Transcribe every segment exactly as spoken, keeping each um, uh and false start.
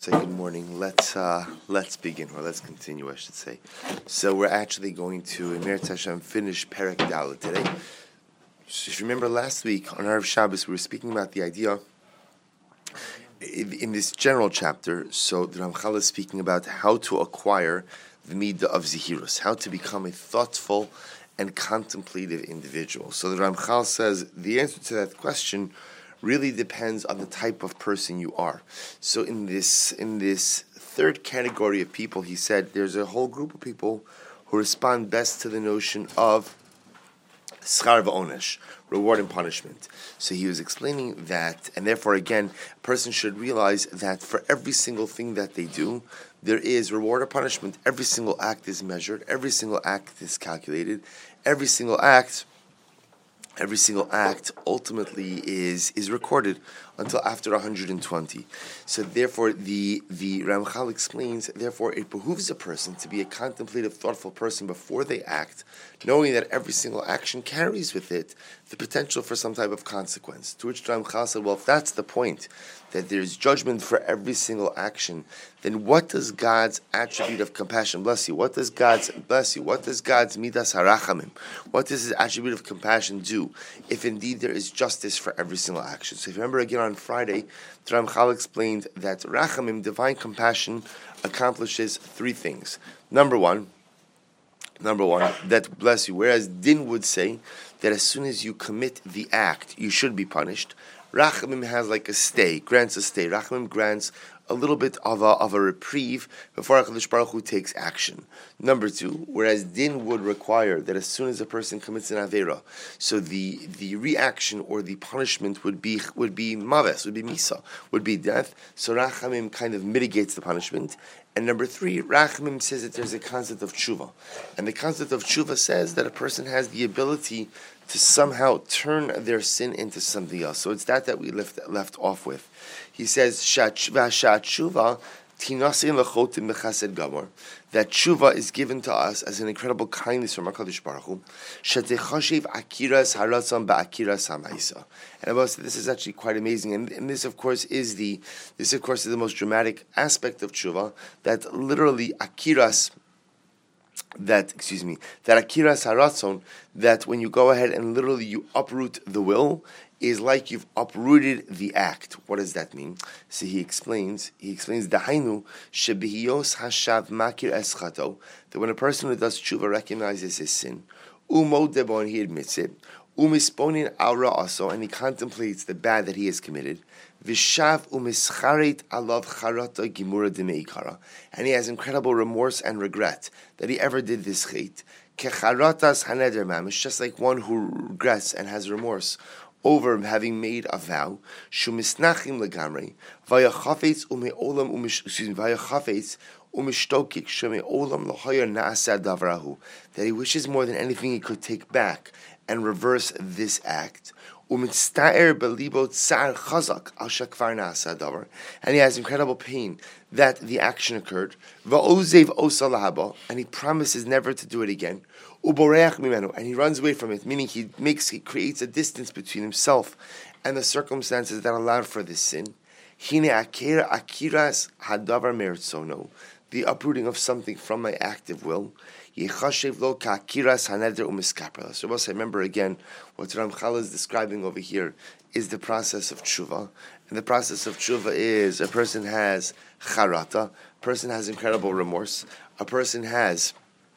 Say good morning. Let's uh, let's begin, or let's continue, I should say. So we're actually going to Emir Tashem finish Perek Dalet today. So if you remember last week on Erev Shabbos, we were speaking about the idea in, in this general chapter. So the Ramchal is speaking about how to acquire the midah of zihirus, how to become a thoughtful and contemplative individual. So the Ramchal says the answer to that question really depends on the type of person you are. So in this in this third category of people, he said there's a whole group of people who respond best to the notion of schar v'onesh, reward and punishment. So he was explaining that, and therefore again, a person should realize that for every single thing that they do, there is reward or punishment. Every single act is measured, every single act is calculated, every single act Every single act ultimately is is recorded until after one hundred twenty. So therefore, the, the Ramchal explains, therefore it behooves a person to be a contemplative, thoughtful person before they act, knowing that every single action carries with it the potential for some type of consequence. To which Ramchal said, well, if that's the point, that there's judgment for every single action, then what does God's attribute of compassion, bless you, what does God's, bless you, what does God's midas harachamim, what does his attribute of compassion do, if indeed there is justice for every single action? So if you remember again on Friday, Ramchal explained that rachamim, divine compassion, accomplishes three things. Number one, number one, that, bless you, whereas Din would say that as soon as you commit the act, you should be punished, Rachamim has like a stay, grants a stay. Rachamim grants a little bit of a of a reprieve before HaKadosh Baruch Hu takes action. Number two, whereas Din would require that as soon as a person commits an Aveira, so the, the reaction or the punishment would be would be maves, would be misa, would be death. So Rachamim kind of mitigates the punishment. And number three, Rachamim says that there's a concept of tshuva. And the concept of tshuva says that a person has the ability to somehow turn their sin into something else. So it's that that we left, left off with. He says, tshuva tinasin lechotim b'chesed gamor, that tshuva is given to us as an incredible kindness from HaKadosh Baruch Hu. Shetechashiv akiras haratzon ba'akiras ha'maisa. And about this is actually quite amazing. And, and this, of course, is the this, of course, is the most dramatic aspect of tshuva. That literally akiras. That excuse me. That akiras haratzon. That when you go ahead and literally you uproot the will, is like you've uprooted the act. What does that mean? So he explains, he explains, Dahainu, shebihiyos hashav makir eschato, that when a person who does tshuva recognizes his sin, umodebo, and he admits it, umisponin aura also, and he contemplates the bad that he has committed, vishav umischaret alav charata gimura demeikara, and he has incredible remorse and regret that he ever did this chait, kecharatas haneder mamish, just like one who regrets and has remorse over having made a vow, shumisnachim legamrei, vayachafetz umeolam umish, excuse me, vayachafetz umishtokik shemeolam lahayer naasad davrahu, that he wishes more than anything he could take back and reverse this act. Umitztaer belibo tsar chazak al shakvar naasad davar, and he has incredible pain that the action occurred. Va'ozev osalahaba, and he promises never to do it again. Uboreach mimenu, and he runs away from it, meaning he makes, he creates a distance between himself and the circumstances that allowed for this sin. Hine akira akiras hadavar meritzono, the uprooting of something from my active will. Yechashev lo ka'akiras haneder umiskaper. So, I remember again what Ramchal is describing over here is the process of tshuva, and the process of tshuva is a person has charata, a person has incredible remorse, a person has.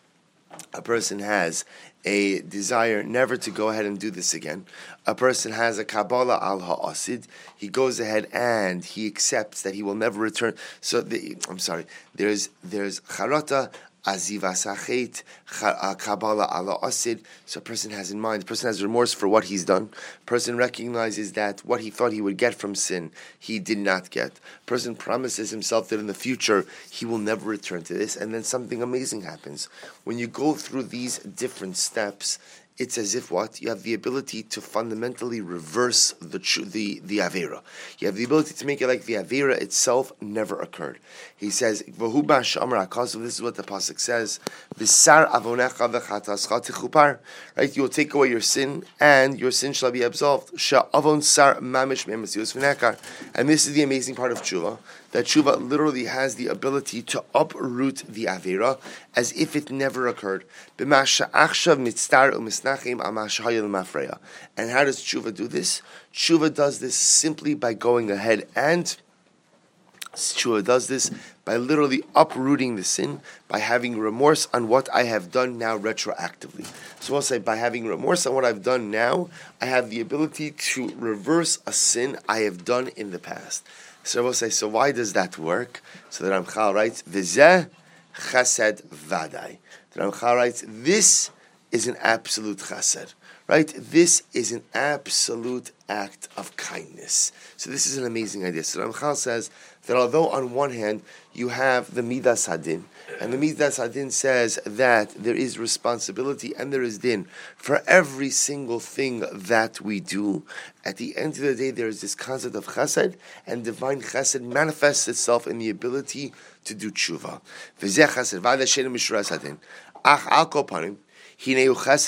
A person has a desire never to go ahead and do this again. A person has a Kabbalah al ha'asid. He goes ahead and he accepts that he will never return. So, the, I'm sorry, there's there's charata, azivas hachet, Kabbalah al ha'asid. So a person has in mind, the person has remorse for what he's done. A person recognizes that what he thought he would get from sin, he did not get. A person promises himself that in the future, he will never return to this. And then something amazing happens. When you go through these different steps, it's as if what? You have the ability to fundamentally reverse the the the Avera. You have the ability to make it like the Avera itself never occurred. He says, V'hu ba'shamar ha'kasav, this is what the Pasuk says, V'sar avonecha v'chatascha tichupar, right? You will take away your sin, and your sin shall be absolved. Sha'avon sar mamish me'emesius v'nekar. And this is the amazing part of tshuva, that tshuva literally has the ability to uproot the avera as if it never occurred. And how does tshuva do this? Tshuva does this simply by going ahead and Tshuva does this by literally uprooting the sin, by having remorse on what I have done now retroactively. So we'll say, by having remorse on what I've done now, I have the ability to reverse a sin I have done in the past. So we'll say, so why does that work? So the Ramchal writes, V'zeh chesed vadai. The Ramchal writes, this is an absolute chesed. Right? This is an absolute act of kindness. So this is an amazing idea. So Ramchal says that although on one hand you have the Midas Hadin, and the Midas Hadin says that there is responsibility and there is din for every single thing that we do, at the end of the day there is this concept of chesed, and divine chesed manifests itself in the ability to do tshuva. V'zeh chesed v'ada she'enu mishuras hadin. Ach al kol panim, but this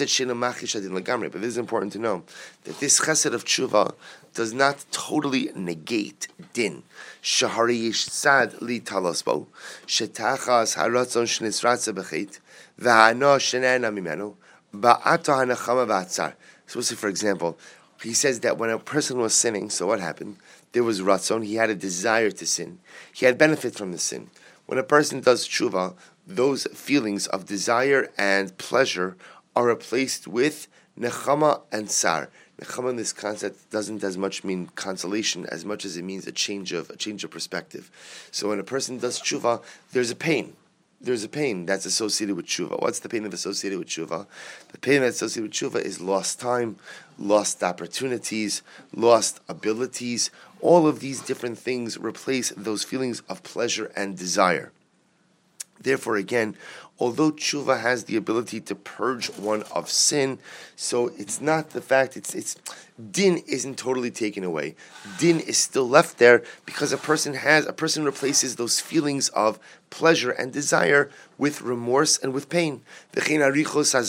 is important to know that this chesed of tshuva does not totally negate din. Shahari sad li talasbo shetachas haratzon shnisratze bechet v'hana shenena mimenu ba'ato hanachama v'atzar. So, for example, he says that when a person was sinning, so what happened? There was ratzon. He had a desire to sin. He had benefit from the sin. When a person does tshuva, those feelings of desire and pleasure are replaced with nechama and tsar. Nechama in this concept doesn't as much mean consolation as much as it means a change of a change of perspective. So when a person does tshuva, there's a pain. There's a pain that's associated with tshuva. What's the pain that's associated with tshuva? The pain that's associated with tshuva is lost time, lost opportunities, lost abilities. All of these different things replace those feelings of pleasure and desire. Therefore, again, although tshuva has the ability to purge one of sin, so it's not the fact, it's it's din isn't totally taken away. Din is still left there because a person has, a person replaces those feelings of pleasure and desire with remorse and with pain. Similarly,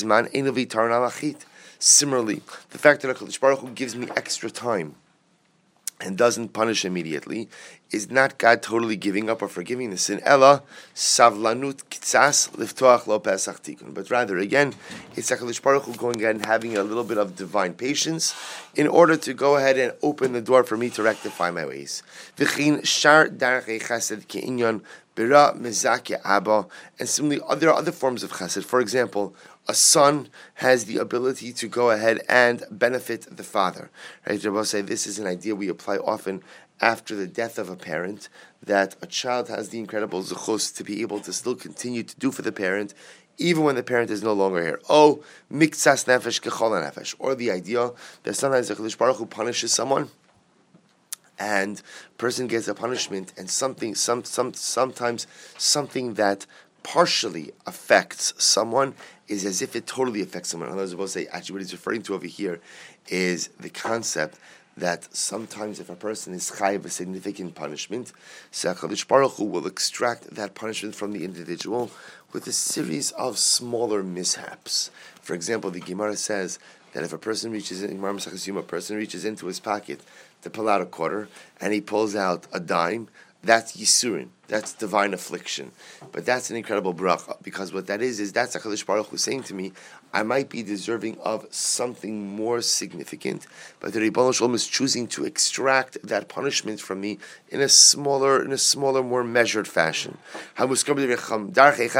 the fact that HaKadosh Baruch Hu gives me extra time and doesn't punish immediately is not God totally giving up or forgiving the sin. Ella savlanut kitzas liftoach lo pesach tikun. But rather, again, it's HaKadosh Baruch Hu going ahead and having a little bit of divine patience in order to go ahead and open the door for me to rectify my ways. V'chin shar darchei chesed ke'inyan bira mezake abba. And similarly, there are other forms of chesed. For example, a son has the ability to go ahead and benefit the father. Right? Rabbi say this is an idea we apply often after the death of a parent, that a child has the incredible zechus to be able to still continue to do for the parent even when the parent is no longer here. Oh, miktsas nefesh kechol nefesh. Or the idea that sometimes the HaKadosh Baruch Hu punishes someone, and a person gets a punishment, and something, some, some, sometimes something that partially affects someone is as if it totally affects someone. Others will say, actually, what he's referring to over here is the concept that sometimes if a person is chayiv a significant punishment, so HaKadosh Baruch Hu will extract that punishment from the individual with a series of smaller mishaps. For example, the Gemara says that if a person reaches in, a person reaches into his pocket to pull out a quarter, and he pulls out a dime, that's Yisurin. That's divine affliction. But that's an incredible bracha, because what that is, is that's HaKadosh Baruch Hu saying to me, I might be deserving of something more significant, but the Ribono Shel Olam is choosing to extract that punishment from me in a smaller, in a smaller, more measured fashion. It's important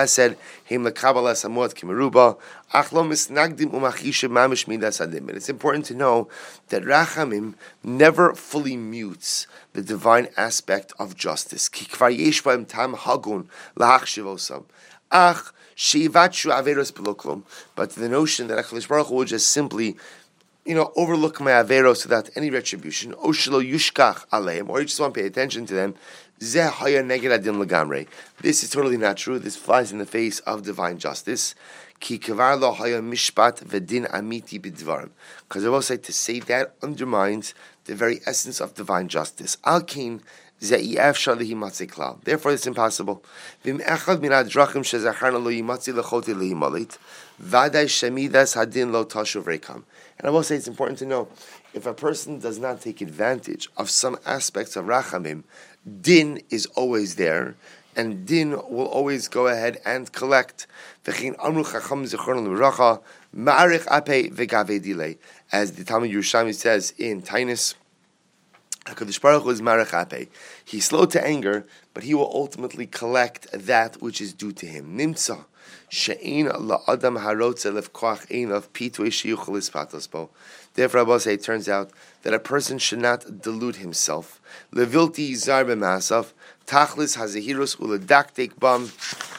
to know that Rachamim never fully mutes the divine aspect of justice. Ach, but the notion that HaKadosh Baruch Hu will just simply, you know, overlook my averos without any retribution, or shelo yushkach aleim, or you just won't pay attention to them, zeh haya neged adin legamrei. This is totally not true. This flies in the face of divine justice. Ki kavar lo haya mishpat v'din amiti b'dvarim. Because I will say, to say that undermines the very essence of divine justice. Al kain therefore, it's impossible. And I will say it's important to know, if a person does not take advantage of some aspects of Rachamim, din is always there, and din will always go ahead and collect. As the Talmud Yerushalmi says in Tainus, HaKadosh Baruch Hu is marech apeh. He's slow to anger, but he will ultimately collect that which is due to him. Nimtza she'ein la'adam harotze lefkoach ein of pitui sheyuchel ispatos bo. Therefore, Rabbi say it turns out that a person should not delude himself. Levilti zar b'masav tachlis hazehirus uledaktek bam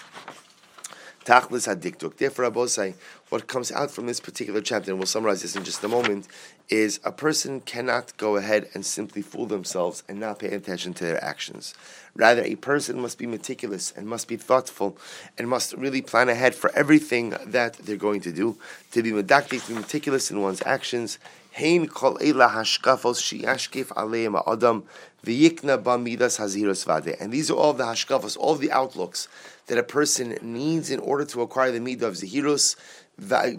tachlis hadiktuk. Therefore, Rabbi say what comes out from this particular chapter, and we'll summarize this in just a moment, is a person cannot go ahead and simply fool themselves and not pay attention to their actions. Rather, a person must be meticulous and must be thoughtful and must really plan ahead for everything that they're going to do. To be medactic, to be meticulous in one's actions. Hein kol eila hashkafos sheyashkef aleim ha'adam v'yikna b'midas haziros vade. And these are all the hashkafos, all the outlooks that a person needs in order to acquire the midah of zehirus. But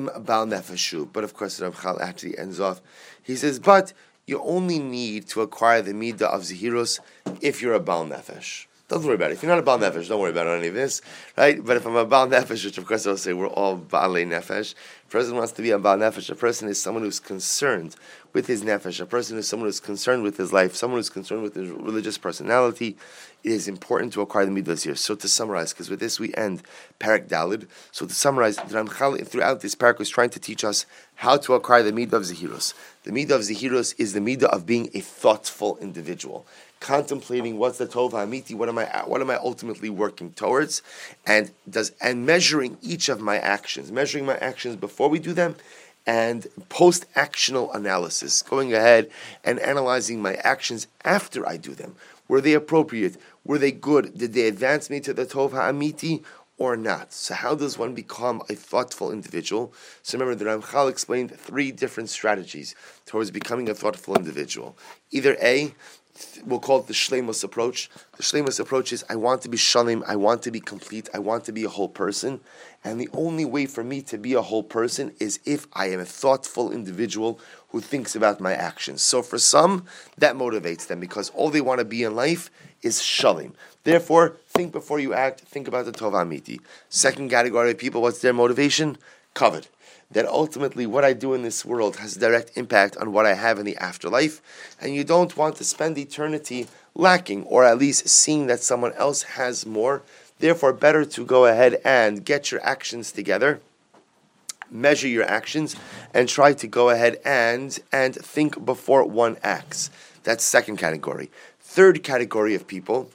of course, Ramchal actually ends off. He says, but you only need to acquire the midah of zehirus if you're a Baal Nefesh. Don't worry about it. If you're not a Baal Nefesh, don't worry about any of this, right? But if I'm a Baal Nefesh, which of course I'll say we're all Baalei Nefesh, a person wants to be a Baal Nefesh. A person is someone who's concerned with his Nefesh. A person is someone who's concerned with his life, someone who's concerned with his religious personality. It is important to acquire the midas here. So to summarize, because with this we end Parak Dalid. So to summarize, the Ramchal throughout this parak was trying to teach us how to acquire the midah of Zehirus. The midah of Zehirus is the midah of being a thoughtful individual, contemplating what's the tov ha'amiti, what am I, what am I ultimately working towards, and does and measuring each of my actions, measuring my actions before we do them, and post-actional analysis, going ahead and analyzing my actions after I do them. Were they appropriate? Were they good? Did they advance me to the tov ha'amiti or not? So how does one become a thoughtful individual? So remember, the Ramchal explained three different strategies towards becoming a thoughtful individual. Either A, we'll call it the Shleimus approach. The Shleimus approach is, I want to be shalim, I want to be complete, I want to be a whole person. And the only way for me to be a whole person is if I am a thoughtful individual who thinks about my actions. So for some, that motivates them because all they want to be in life is shalim. Therefore, think before you act, think about the tov ha'amiti. Second category of people, what's their motivation? Kavod. That ultimately what I do in this world has a direct impact on what I have in the afterlife, and you don't want to spend eternity lacking, or at least seeing that someone else has more. Therefore, better to go ahead and get your actions together, measure your actions, and try to go ahead and, and think before one acts. That's second category. Third category of people,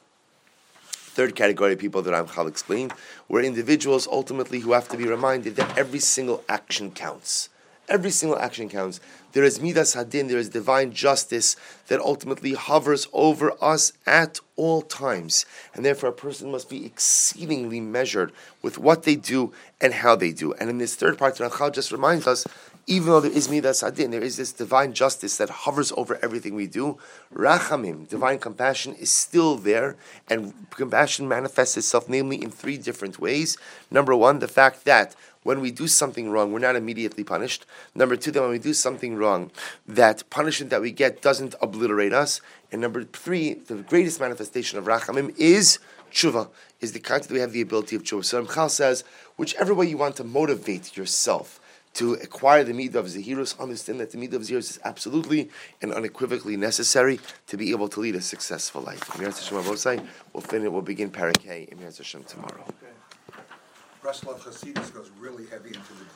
Third category of people that Ramchal explained were individuals ultimately who have to be reminded that every single action counts. Every single action counts. There is midas hadin, there is divine justice that ultimately hovers over us at all times. And therefore a person must be exceedingly measured with what they do and how they do. And in this third part, Ramchal just reminds us, even though there is midas hadin, there is this divine justice that hovers over everything we do. Rachamim, divine compassion, is still there, and compassion manifests itself namely in three different ways. Number one, the fact that when we do something wrong, we're not immediately punished. Number two, that when we do something wrong, that punishment that we get doesn't obliterate us. And number three, the greatest manifestation of rachamim is tshuva, is the kind that we have the ability of tshuva. So Ramchal says, whichever way you want to motivate yourself to acquire the midah of zehirus, understand that the midah of zehirus is absolutely and unequivocally necessary to be able to lead a successful life. Emir Hashem Avosai, we'll finish. We'll begin Parak Hey, Emir Hashem tomorrow. Okay. Breslov Hasidus goes really heavy into the